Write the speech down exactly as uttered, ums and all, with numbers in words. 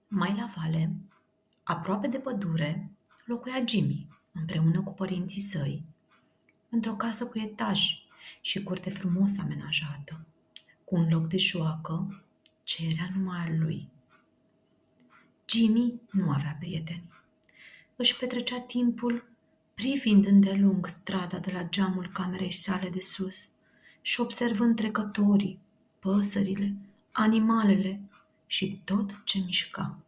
Mai la vale, aproape de pădure, locuia Jimmy, împreună cu părinții săi, într-o casă cu etaj și curte frumos amenajată, cu un loc de joacă ce era numai al lui. Jimmy nu avea prieteni. Își petrecea timpul privind îndelung strada de la geamul camerei sale de sus și observând trecătorii, păsările, animalele și tot ce mișca.